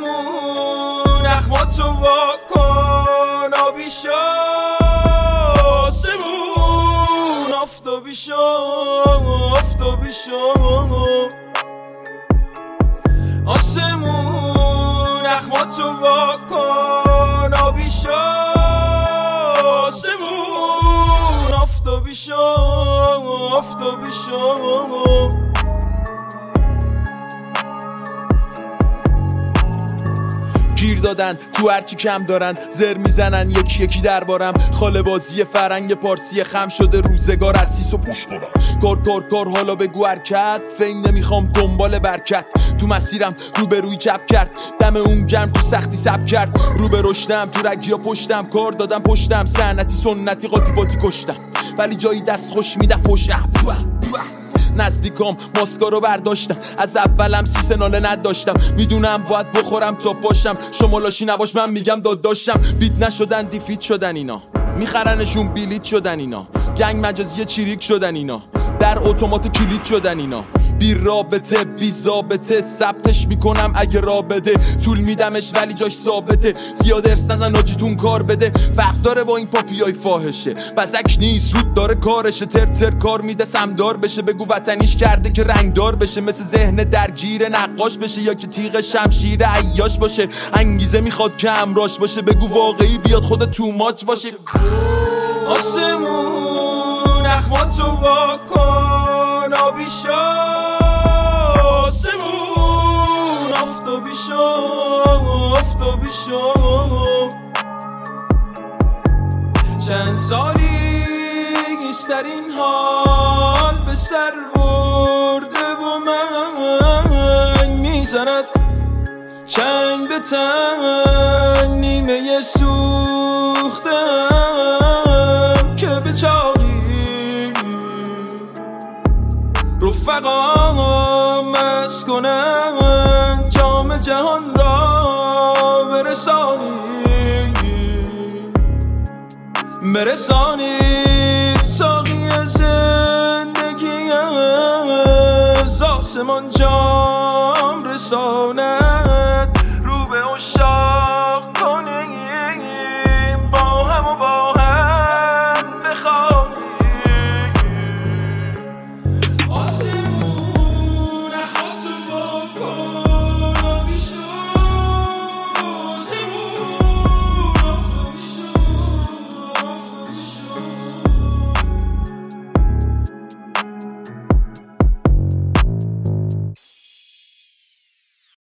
آسمون اخماتو واکن آبی شو آسمون آفتابی شو آفتابی شو آسمون اخماتو واکن آبی شو آسمون آفتابی شو آفتابی شو گیر دادن تو هرچی کم دارن زر میزنن یکی یکی دربارم خاله بازی فرنگ پارسی خم شده روزگار از سیس و پوش کار حالا بگو حرکت فین نمیخوام دنبال برکت تو مسیرم روبروی چپ کرد دم اون گرم تو سختی سب کرد رو به رشدم تو رگیا پشتم کار دادم پشتم سنتی سنتی قاطی باتی کشتم ولی جایی دست خوش میده فوش نزدیکام ماسکارو برداشتم از اولم سیس ناله نداشتم میدونم باید بخورم تا پاشم شما لاشی نباش من میگم داداشم بیت نشدن دیفیت شدن اینا میخرنشون بیلیت شدن اینا گنگ مجازی چیریک شدن اینا در اتومات کلید شدن اینا بی رابطه بی ضابطه ثبتش میکنم اگه رابطه طول میدمش ولی جاش ثابته زیاد ارس نزن آجیتون کار بده فرق داره با این پاپیای فاحشه بزک نیست رود داره کارشه تر کار میده سمدار بشه بگو وطنیش کرده که رنگدار بشه مثل ذهن درگیر نقاش بشه یا که تیغ شمشیر عیاش باشه انگیزه میخواد که امراش باشه بگو واقعی بیاد خود تو ماچ باشه آسمون اخماتو واکن آبی شو آسمون آفتابی شو آفتابی شو چند سالی در این حال به سر برده و من میزند چنگ به تن نیمه سوختم که به چاقی رفقام مست کنن جام جهان را برسانید ساقی زندگی از آسمان جام رسانم